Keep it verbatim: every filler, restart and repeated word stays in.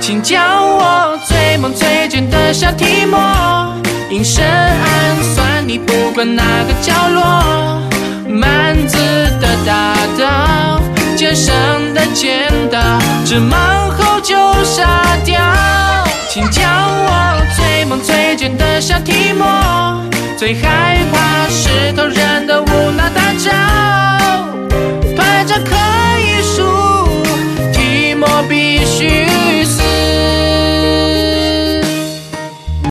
请叫我最萌最贱的小提莫，明深暗算你不管哪个角落，满字的大刀，肩上的剑刀，致盲后就杀掉。请叫我最萌最贱的小提莫，最害怕石头人的无脑大招。